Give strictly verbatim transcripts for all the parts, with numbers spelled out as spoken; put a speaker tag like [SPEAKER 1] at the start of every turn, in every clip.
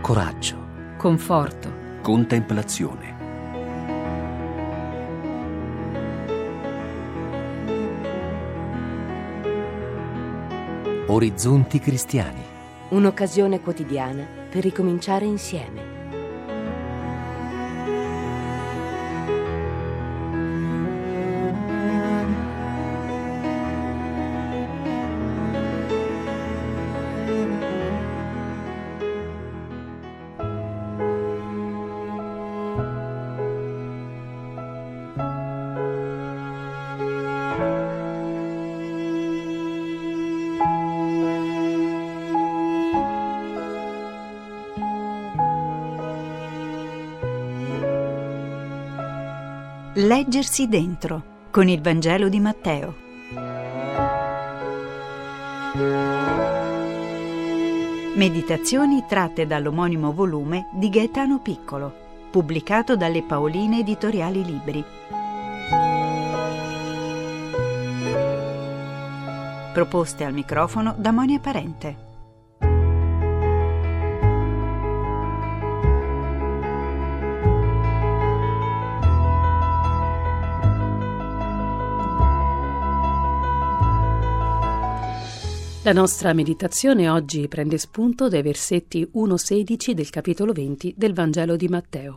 [SPEAKER 1] coraggio,
[SPEAKER 2] conforto,
[SPEAKER 1] contemplazione. Orizzonti cristiani.
[SPEAKER 3] Un'occasione quotidiana per ricominciare insieme.
[SPEAKER 4] Leggersi dentro con il Vangelo di Matteo. Meditazioni tratte dall'omonimo volume di Gaetano Piccolo, pubblicato dalle Paoline Editoriali Libri. Proposte al microfono da Monia Parente.
[SPEAKER 2] La nostra meditazione oggi prende spunto dai versetti uno sedici del capitolo venti del Vangelo di Matteo.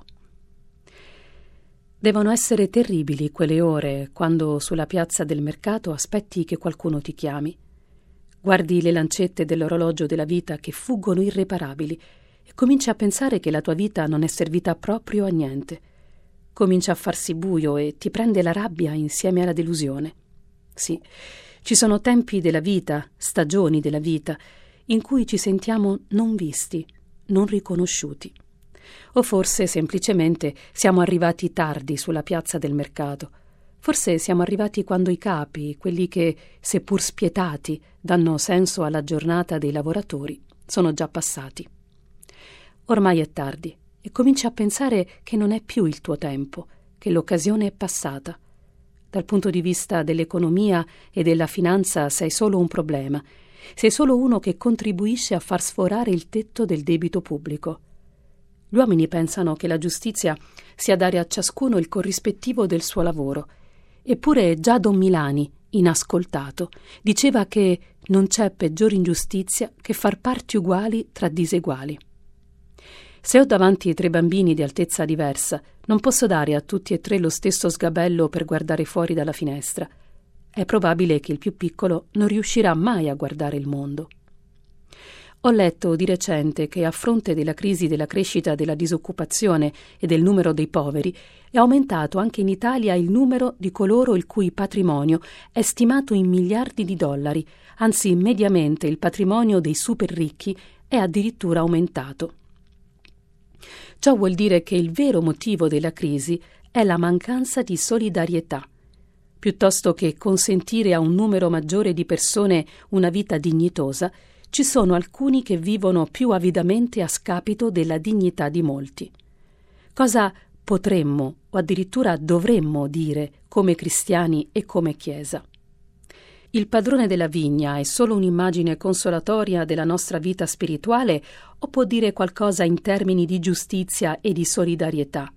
[SPEAKER 2] Devono essere terribili quelle ore quando sulla piazza del mercato aspetti che qualcuno ti chiami. Guardi le lancette dell'orologio della vita che fuggono irreparabili e cominci a pensare che la tua vita non è servita proprio a niente. Comincia a farsi buio e ti prende la rabbia insieme alla delusione. Sì, ci sono tempi della vita, stagioni della vita, in cui ci sentiamo non visti, non riconosciuti. O forse semplicemente siamo arrivati tardi sulla piazza del mercato. Forse siamo arrivati quando i capi, quelli che, seppur spietati, danno senso alla giornata dei lavoratori, sono già passati. Ormai è tardi e cominci a pensare che non è più il tuo tempo, che l'occasione è passata. Dal punto di vista dell'economia e della finanza sei solo un problema. Sei solo uno che contribuisce a far sforare il tetto del debito pubblico. Gli uomini pensano che la giustizia sia dare a ciascuno il corrispettivo del suo lavoro. Eppure già Don Milani, inascoltato, diceva che non c'è peggiore ingiustizia che far parti uguali tra diseguali. Se ho davanti tre bambini di altezza diversa, non posso dare a tutti e tre lo stesso sgabello per guardare fuori dalla finestra. È probabile che il più piccolo non riuscirà mai a guardare il mondo. Ho letto di recente che a fronte della crisi della crescita della disoccupazione e del numero dei poveri, è aumentato anche in Italia il numero di coloro il cui patrimonio è stimato in miliardi di dollari, anzi mediamente il patrimonio dei super ricchi è addirittura aumentato. Ciò vuol dire che il vero motivo della crisi è la mancanza di solidarietà. Piuttosto che consentire a un numero maggiore di persone una vita dignitosa, ci sono alcuni che vivono più avidamente a scapito della dignità di molti. Cosa potremmo o addirittura dovremmo dire come cristiani e come Chiesa? Il padrone della vigna è solo un'immagine consolatoria della nostra vita spirituale o può dire qualcosa in termini di giustizia e di solidarietà?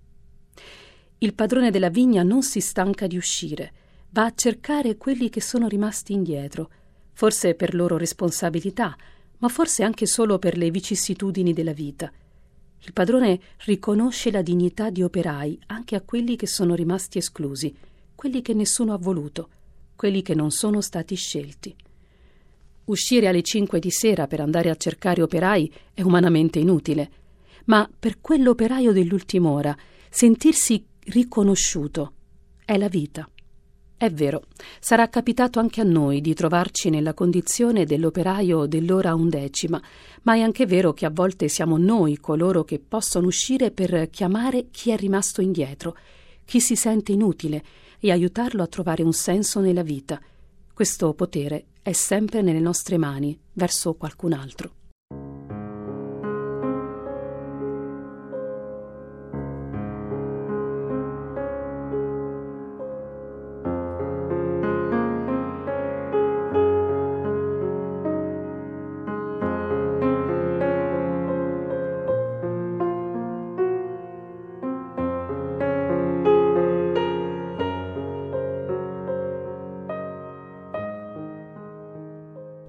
[SPEAKER 2] Il padrone della vigna non si stanca di uscire, va a cercare quelli che sono rimasti indietro, forse per loro responsabilità, ma forse anche solo per le vicissitudini della vita. Il padrone riconosce la dignità di operai anche a quelli che sono rimasti esclusi, quelli che nessuno ha voluto, quelli che non sono stati scelti. Uscire alle cinque di sera per andare a cercare operai è umanamente inutile, ma per quell'operaio dell'ultima ora sentirsi riconosciuto è la vita. È vero, sarà capitato anche a noi di trovarci nella condizione dell'operaio dell'ora undecima, ma è anche vero che a volte siamo noi coloro che possono uscire per chiamare chi è rimasto indietro, chi si sente inutile, e aiutarlo a trovare un senso nella vita. Questo potere è sempre nelle nostre mani, verso qualcun altro.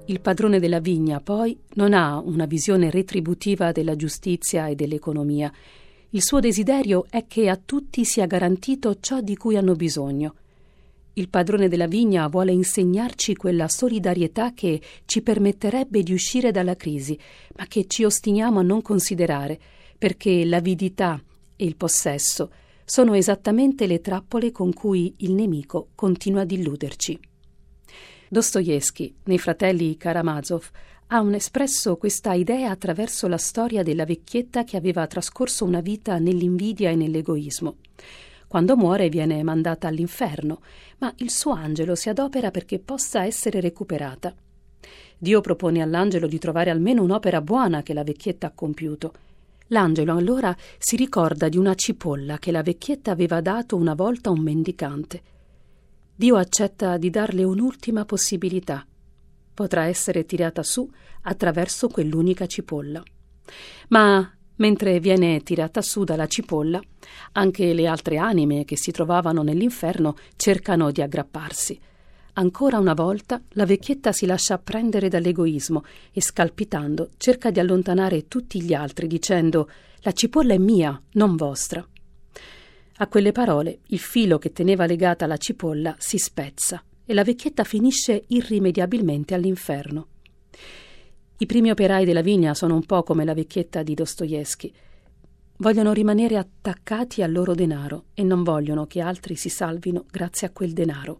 [SPEAKER 2] Il padrone della vigna, poi, non ha una visione retributiva della giustizia e dell'economia. Il suo desiderio è che a tutti sia garantito ciò di cui hanno bisogno. Il padrone della vigna vuole insegnarci quella solidarietà che ci permetterebbe di uscire dalla crisi, ma che ci ostiniamo a non considerare, perché l'avidità e il possesso sono esattamente le trappole con cui il nemico continua ad illuderci. Dostoevskij, nei Fratelli Karamazov, ha un espresso questa idea attraverso la storia della vecchietta che aveva trascorso una vita nell'invidia e nell'egoismo. Quando muore viene mandata all'inferno, ma il suo angelo si adopera perché possa essere recuperata. Dio propone all'angelo di trovare almeno un'opera buona che la vecchietta ha compiuto. L'angelo allora si ricorda di una cipolla che la vecchietta aveva dato una volta a un mendicante. Dio accetta di darle un'ultima possibilità. Potrà essere tirata su attraverso quell'unica cipolla. Ma mentre viene tirata su dalla cipolla, anche le altre anime che si trovavano nell'inferno cercano di aggrapparsi. Ancora una volta la vecchietta si lascia prendere dall'egoismo e, scalpitando, cerca di allontanare tutti gli altri dicendo: «La cipolla è mia, non vostra». A quelle parole il filo che teneva legata la cipolla si spezza e la vecchietta finisce irrimediabilmente all'inferno. I primi operai della vigna sono un po' come la vecchietta di Dostoevskij. Vogliono rimanere attaccati al loro denaro e non vogliono che altri si salvino grazie a quel denaro.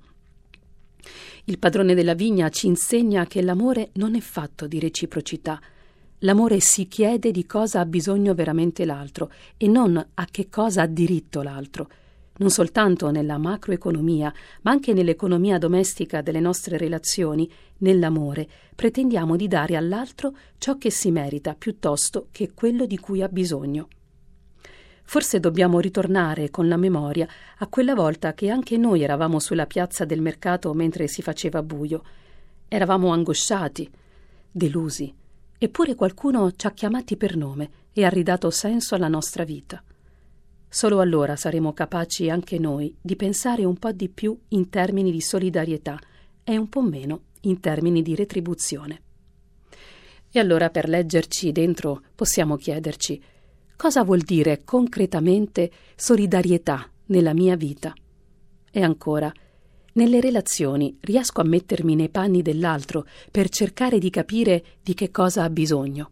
[SPEAKER 2] Il padrone della vigna ci insegna che l'amore non è fatto di reciprocità. L'amore si chiede di cosa ha bisogno veramente l'altro e non a che cosa ha diritto l'altro. Non soltanto nella macroeconomia, ma anche nell'economia domestica delle nostre relazioni, nell'amore, pretendiamo di dare all'altro ciò che si merita piuttosto che quello di cui ha bisogno. Forse dobbiamo ritornare con la memoria a quella volta che anche noi eravamo sulla piazza del mercato mentre si faceva buio. Eravamo angosciati, delusi, eppure qualcuno ci ha chiamati per nome e ha ridato senso alla nostra vita. Solo allora saremo capaci anche noi di pensare un po' di più in termini di solidarietà e un po' meno in termini di retribuzione. E allora, per leggerci dentro, possiamo chiederci: cosa vuol dire concretamente solidarietà nella mia vita? E ancora, nelle relazioni riesco a mettermi nei panni dell'altro per cercare di capire di che cosa ha bisogno?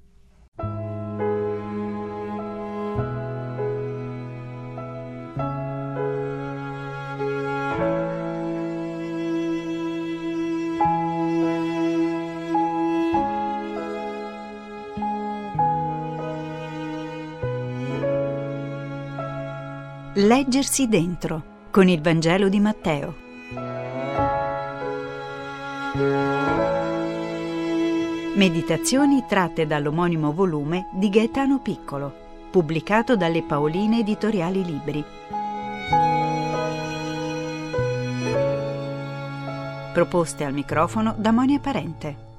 [SPEAKER 4] Leggersi dentro con il Vangelo di Matteo. Meditazioni tratte dall'omonimo volume di Gaetano Piccolo, pubblicato dalle Paoline Editoriali Libri. Proposte al microfono da Monia Parente.